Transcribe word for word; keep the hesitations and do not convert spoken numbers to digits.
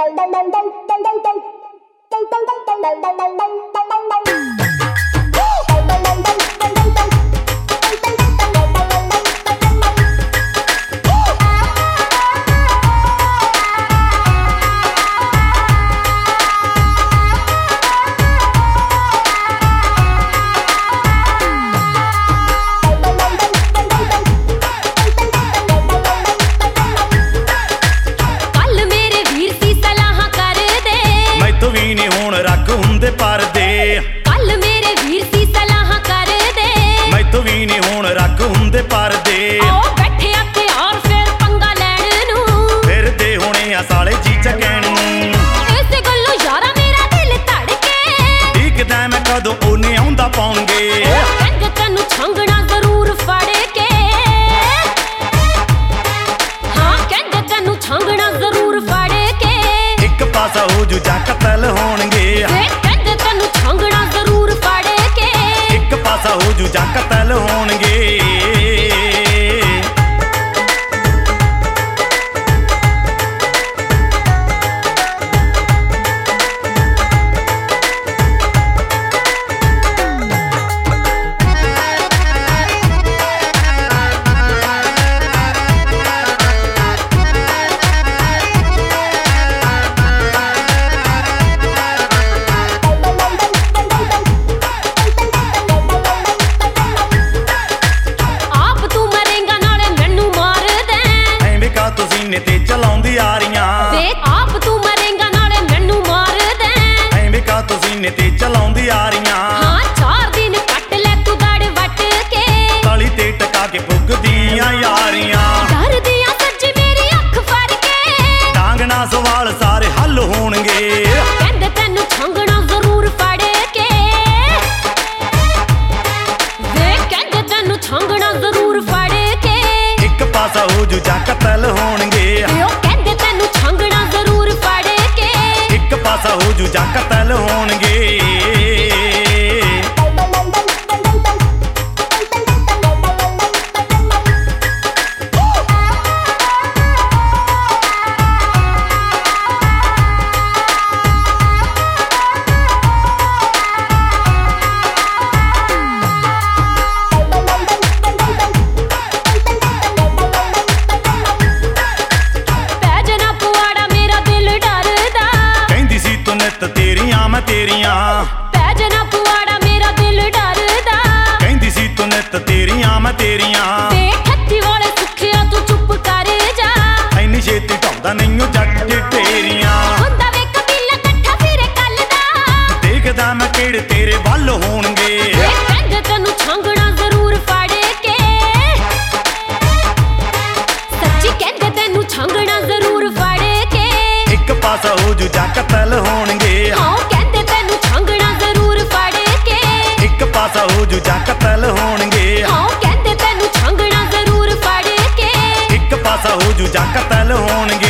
साले चीचा कहने इस गल्लों यारा मेरा दिल धड़के दिखदा मैं कदों ओने आउंदा पाउणगे कहंदे तैनूं छंगना जरूर फड़ के हाँ कहंदे तैनूं छंगना जरूर फड़ के एक पासा हो जू जा कतल होणगे कहंदे तैनूं छंगना जरूर फड़ के एक पासा हो जू जा कतल होणगे सीने ते चलाउंदी आ रहीआं वे आप तू मरेंगा नाले मैनू मार दे ऐवें का तू सीने ते चलाउंदी आ रहीआं हां चार दिन कट ले तू दड़ वट के ताली ते टका के पुगदियां यारियां डर दियां सच्ची मेरी अख फड़ के टांगना सवाल सारे हल होणगे कहंदे तैनूं छंगना जरूर फड़ के वे कहंदे तैनूं छंगना जरूर फड़ के एक पासा हो जू जा कतल होणगे कहंदे तैनूं छंगना जरूर फड़ के एक पासा हो जू जा कतल होणगे तेरियां मैं तेरियां पै जना पुआड़ा मेरा दिल डरदा कहंदी सी तू नित तेरियां मैं तेरियां ते ठत्ती वाले सुखिया तू चुप कर जा इन्नी छेती ढौंदा नहीं जट तेरियां हुंदा वे कबीला कट्ठा फिरे कल दा देखदा मैं केड़े तेरे वल होणगे कहंदे तैनूं छंगना जरूर फड़ के सच्ची कहंदे तैनूं छंगना जरूर फड़ के एक पासा हो जू जा कतल होणगे हाँ कहंदे तैनूं छंगना जरूर फड़ के एक पासा हो जू जा कतल होणगे हाँ कहंदे तैनूं छंगना जरूर फड़ के एक पासा हो जू जा कतल होणगे